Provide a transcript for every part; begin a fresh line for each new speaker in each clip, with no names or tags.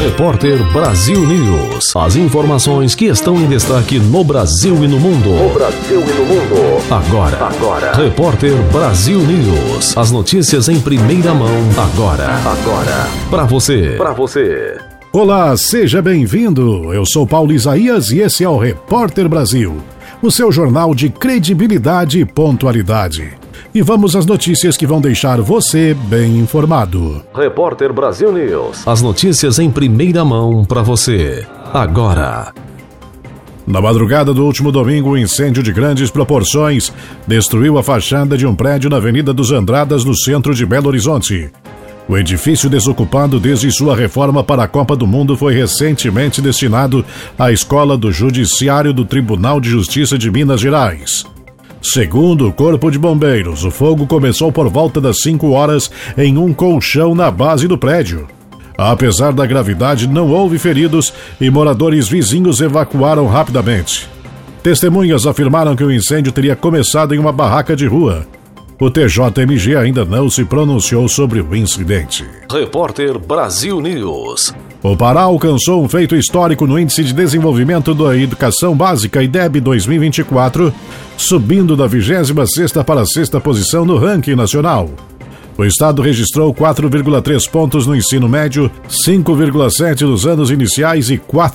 Repórter Brasil News. As informações que estão em destaque no Brasil e no mundo. Agora. Repórter Brasil News. As notícias em primeira mão, agora. Pra você.
Olá, seja bem-vindo. Eu sou Paulo Isaías e esse é o Repórter Brasil, o seu jornal de credibilidade e pontualidade. E vamos às notícias que vão deixar você bem informado.
Repórter Brasil News. As notícias em primeira mão para você. Agora.
Na madrugada do último domingo, um incêndio de grandes proporções destruiu a fachada de um prédio na Avenida dos Andradas, no centro de Belo Horizonte. O edifício, desocupado desde sua reforma para a Copa do Mundo, foi recentemente destinado à Escola do Judiciário do Tribunal de Justiça de Minas Gerais. Segundo o Corpo de Bombeiros, o fogo começou por volta das 5 horas em um colchão na base do prédio. Apesar da gravidade, não houve feridos e moradores vizinhos evacuaram rapidamente. Testemunhas afirmaram que o incêndio teria começado em uma barraca de rua. O TJMG ainda não se pronunciou sobre o incidente.
Repórter Brasil News.
O Pará alcançou um feito histórico no Índice de Desenvolvimento da Educação Básica, IDEB 2024, subindo da 26ª para a 6ª posição no ranking nacional. O estado registrou 4,3 pontos no ensino médio, 5,7 nos anos iniciais e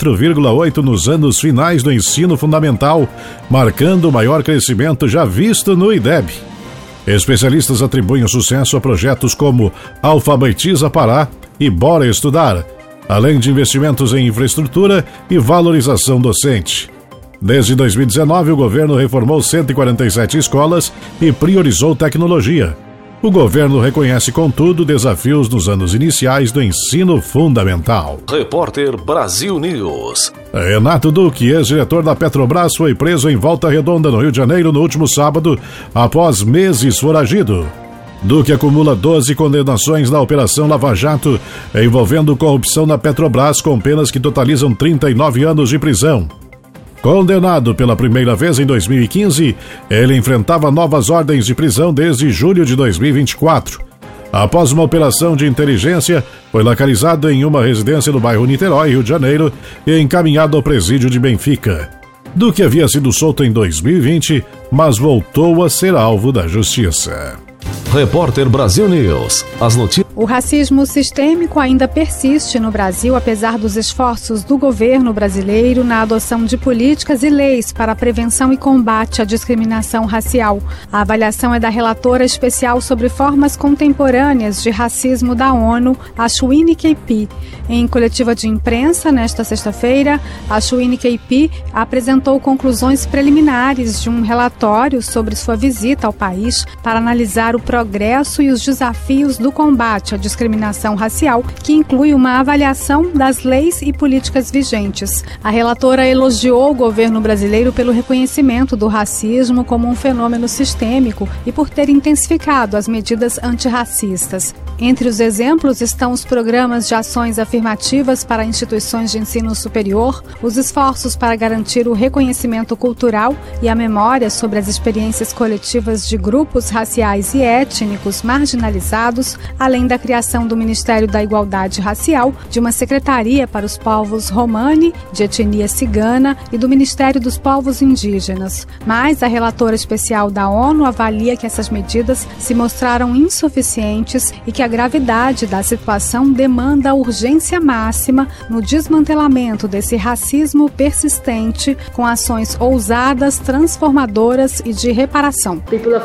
4,8 nos anos finais do ensino fundamental, marcando o maior crescimento já visto no IDEB. Especialistas atribuem o sucesso a projetos como Alfabetiza Pará e Bora Estudar, além de investimentos em infraestrutura e valorização docente. Desde 2019, o governo reformou 147 escolas e priorizou tecnologia. O governo reconhece, contudo, desafios nos anos iniciais do ensino fundamental.
Repórter Brasil News.
Renato Duque, ex-diretor da Petrobras, foi preso em Volta Redonda, no Rio de Janeiro, no último sábado, após meses foragido. Duque acumula 12 condenações na Operação Lava Jato, envolvendo corrupção na Petrobras, com penas que totalizam 39 anos de prisão. Condenado pela primeira vez em 2015, ele enfrentava novas ordens de prisão desde julho de 2024. Após uma operação de inteligência, foi localizado em uma residência no bairro Niterói, Rio de Janeiro, e encaminhado ao presídio de Benfica. Duque havia sido solto em 2020, mas voltou a ser alvo da justiça.
Repórter Brasil News. As notícias.
O racismo sistêmico ainda persiste no Brasil, apesar dos esforços do governo brasileiro na adoção de políticas e leis para a prevenção e combate à discriminação racial. A avaliação é da relatora especial sobre formas contemporâneas de racismo da ONU, a Chewini Keipi. Em coletiva de imprensa, nesta sexta-feira, a Chewini Keipi apresentou conclusões preliminares de um relatório sobre sua visita ao país para analisar o progresso e os desafios do combate à discriminação racial, que inclui uma avaliação das leis e políticas vigentes. A relatora elogiou o governo brasileiro pelo reconhecimento do racismo como um fenômeno sistêmico e por ter intensificado as medidas antirracistas. Entre os exemplos estão os programas de ações afirmativas para instituições de ensino superior, os esforços para garantir o reconhecimento cultural e a memória sobre as experiências coletivas de grupos raciais e étnicos marginalizados, além da criação do Ministério da Igualdade Racial, de uma secretaria para os povos Romani, de etnia cigana, e do Ministério dos Povos Indígenas. Mas a relatora especial da ONU avalia que essas medidas se mostraram insuficientes e que a gravidade da situação demanda a urgência máxima no desmantelamento desse racismo persistente, com ações ousadas, transformadoras e de reparação.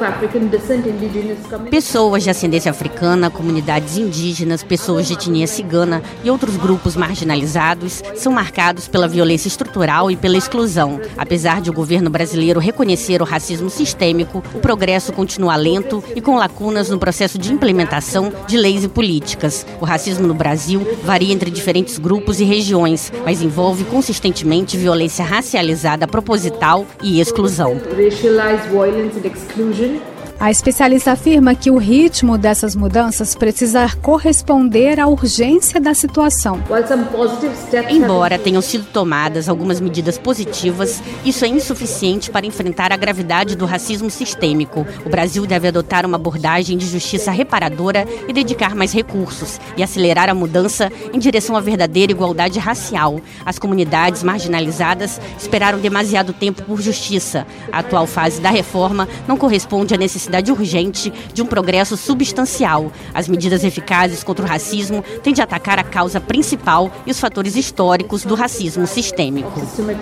Pessoas de ascendência africana, comunidades indígenas, pessoas de etnia cigana e outros grupos marginalizados são marcados pela violência estrutural e pela exclusão. Apesar de o governo brasileiro reconhecer o racismo sistêmico, o progresso continua lento e com lacunas no processo de implementação de leis e políticas. O racismo no Brasil varia entre diferentes grupos e regiões, mas envolve consistentemente violência racializada proposital e exclusão.
A especialista afirma que o ritmo dessas mudanças precisa corresponder à urgência da situação.
Embora tenham sido tomadas algumas medidas positivas, isso é insuficiente para enfrentar a gravidade do racismo sistêmico. O Brasil deve adotar uma abordagem de justiça reparadora e dedicar mais recursos e acelerar a mudança em direção à verdadeira igualdade racial. As comunidades marginalizadas esperaram demasiado tempo por justiça. A atual fase da reforma não corresponde à necessidade urgente de um progresso substancial. As medidas eficazes contra o racismo têm de atacar a causa principal e os fatores históricos do racismo sistêmico.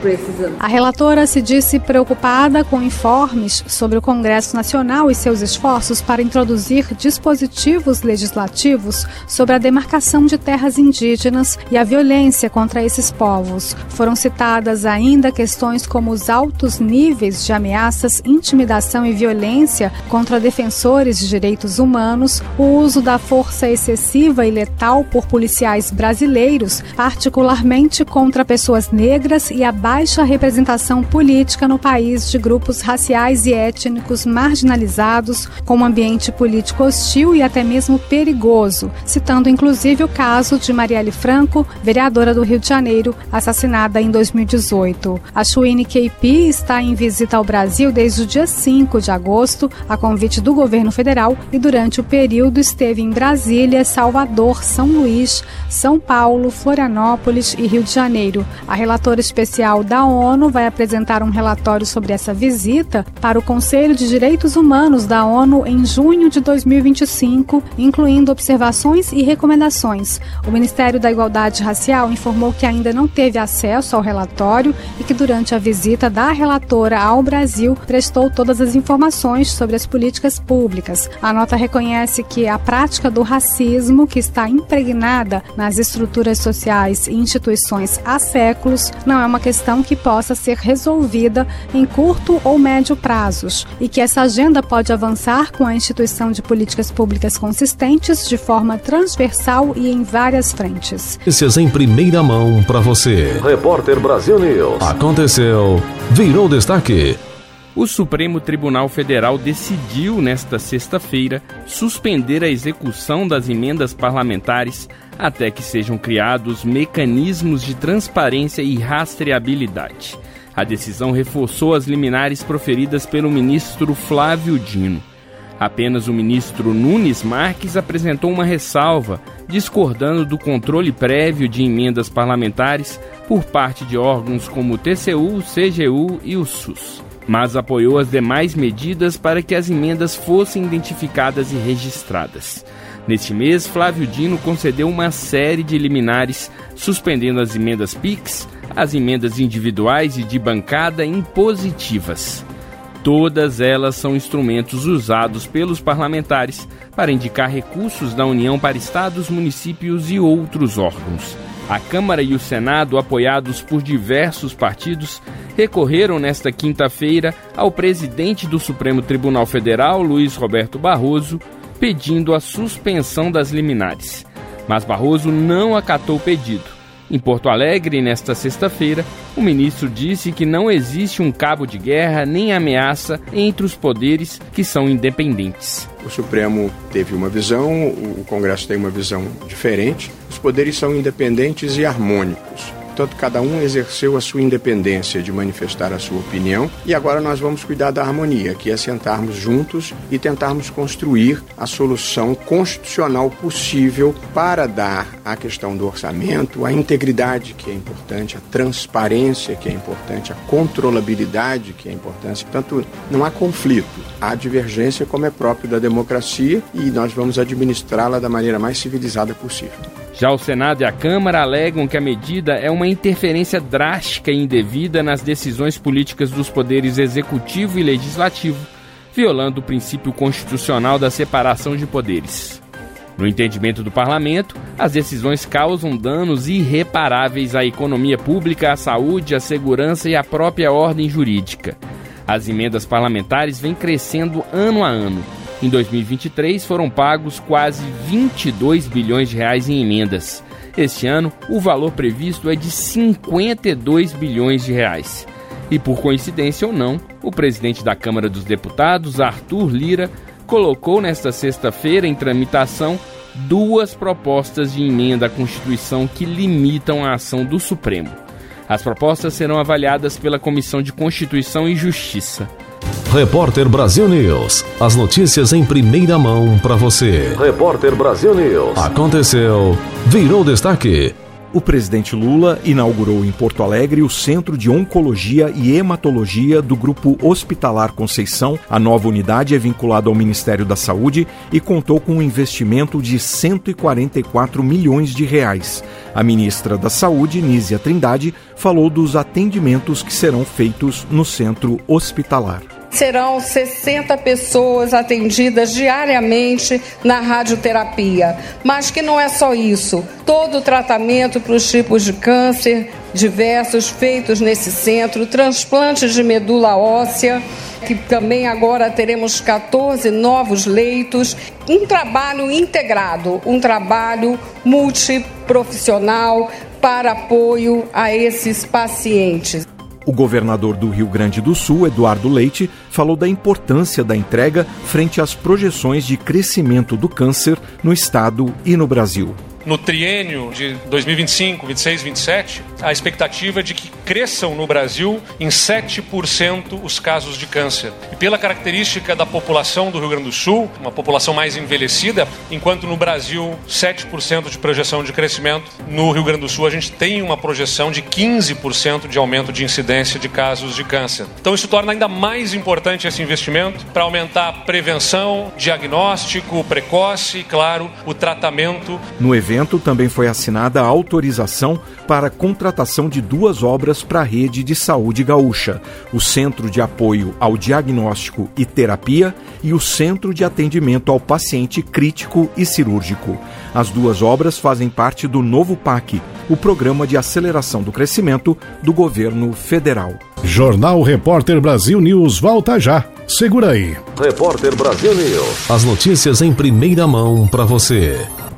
A relatora se disse preocupada com informes sobre o Congresso Nacional e seus esforços para introduzir dispositivos legislativos sobre a demarcação de terras indígenas e a violência contra esses povos. Foram citadas ainda questões como os altos níveis de ameaças, intimidação e violência contra defensores de direitos humanos, o uso da força excessiva e letal por policiais brasileiros, particularmente contra pessoas negras, e a baixa representação política no país de grupos raciais e étnicos marginalizados, com um ambiente político hostil e até mesmo perigoso, citando inclusive o caso de Marielle Franco, vereadora do Rio de Janeiro, assassinada em 2018. A Chouine Keipi está em visita ao Brasil desde o dia 5 de agosto, a convite do governo federal, e durante o período esteve em Brasília, Salvador, São Luís, São Paulo, Florianópolis e Rio de Janeiro. A relatora especial da ONU vai apresentar um relatório sobre essa visita para o Conselho de Direitos Humanos da ONU em junho de 2025, incluindo observações e recomendações. O Ministério da Igualdade Racial informou que ainda não teve acesso ao relatório e que durante a visita da relatora ao Brasil prestou todas as informações sobre as políticas públicas. A nota reconhece que a prática do racismo, que está impregnada nas estruturas sociais e instituições há séculos, não é uma questão que possa ser resolvida em curto ou médio prazos, e que essa agenda pode avançar com a instituição de políticas públicas consistentes de forma transversal e em várias frentes.
Notícias em primeira mão para você. Repórter Brasil News. Aconteceu, virou destaque.
O Supremo Tribunal Federal decidiu, nesta sexta-feira, suspender a execução das emendas parlamentares até que sejam criados mecanismos de transparência e rastreabilidade. A decisão reforçou as liminares proferidas pelo ministro Flávio Dino. Apenas o ministro Nunes Marques apresentou uma ressalva, discordando do controle prévio de emendas parlamentares por parte de órgãos como o TCU, o CGU e o SUS, mas apoiou as demais medidas para que as emendas fossem identificadas e registradas. Neste mês, Flávio Dino concedeu uma série de liminares, suspendendo as emendas PIX, as emendas individuais e de bancada impositivas. Todas elas são instrumentos usados pelos parlamentares para indicar recursos da União para estados, municípios e outros órgãos. A Câmara e o Senado, apoiados por diversos partidos, recorreram nesta quinta-feira ao presidente do Supremo Tribunal Federal, Luiz Roberto Barroso, pedindo a suspensão das liminares. Mas Barroso não acatou o pedido. Em Porto Alegre, nesta sexta-feira, o ministro disse que não existe um cabo de guerra nem ameaça entre os poderes que são independentes.
O Supremo teve uma visão, o Congresso tem uma visão diferente. Os poderes são independentes e harmônicos. Portanto, cada um exerceu a sua independência de manifestar a sua opinião e agora nós vamos cuidar da harmonia, que é sentarmos juntos e tentarmos construir a solução constitucional possível para dar à questão do orçamento a integridade, que é importante, a transparência, que é importante, a controlabilidade, que é importante. Portanto, não há conflito, há divergência como é próprio da democracia e nós vamos administrá-la da maneira mais civilizada possível.
Já o Senado e a Câmara alegam que a medida é uma interferência drástica e indevida nas decisões políticas dos poderes executivo e legislativo, violando o princípio constitucional da separação de poderes. No entendimento do parlamento, as decisões causam danos irreparáveis à economia pública, à saúde, à segurança e à própria ordem jurídica. As emendas parlamentares vêm crescendo ano a ano. Em 2023, foram pagos quase 22 bilhões de reais em emendas. Este ano, o valor previsto é de 52 bilhões de reais. E por coincidência ou não, o presidente da Câmara dos Deputados, Arthur Lira, colocou nesta sexta-feira em tramitação 2 propostas de emenda à Constituição que limitam a ação do Supremo. As propostas serão avaliadas pela Comissão de Constituição e Justiça.
Repórter Brasil News. As notícias em primeira mão para você. Repórter Brasil News. Aconteceu, virou destaque.
O presidente Lula inaugurou em Porto Alegre o Centro de Oncologia e Hematologia do Grupo Hospitalar Conceição. A nova unidade é vinculada ao Ministério da Saúde e contou com um investimento de 144 milhões de reais. A ministra da Saúde, Nízia Trindade, falou dos atendimentos que serão feitos no centro hospitalar.
Serão 60 pessoas atendidas diariamente na radioterapia. Mas que não é só isso. Todo o tratamento para os tipos de câncer diversos feitos nesse centro, transplantes de medula óssea, que também agora teremos 14 novos leitos. Um trabalho integrado, um trabalho multiprofissional para apoio a esses pacientes.
O governador do Rio Grande do Sul, Eduardo Leite, falou da importância da entrega frente às projeções de crescimento do câncer no estado e no Brasil.
No triênio de 2025, 26, 27, a expectativa é de que cresçam no Brasil em 7% os casos de câncer. E pela característica da população do Rio Grande do Sul, uma população mais envelhecida, enquanto no Brasil 7% de projeção de crescimento, no Rio Grande do Sul a gente tem uma projeção de 15% de aumento de incidência de casos de câncer. Então isso torna ainda mais importante esse investimento para aumentar a prevenção, diagnóstico precoce e, claro, o tratamento.
No evento também foi assinada a autorização para a contratação de 2 obras para a rede de saúde gaúcha, o Centro de Apoio ao Diagnóstico e Terapia e o Centro de Atendimento ao Paciente Crítico e Cirúrgico. As 2 obras fazem parte do novo PAC, o Programa de Aceleração do Crescimento do Governo Federal.
Jornal Repórter Brasil News volta já. Segura aí.
Repórter Brasil News. As notícias em primeira mão para você.